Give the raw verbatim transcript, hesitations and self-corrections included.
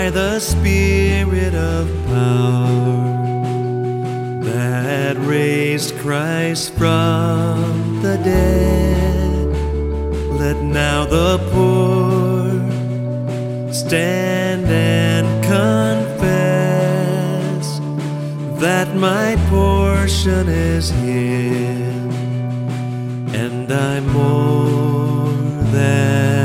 by the Spirit of power that raised Christ from the dead. Let now the poor stand and confess that my portion is Him, and I'm more than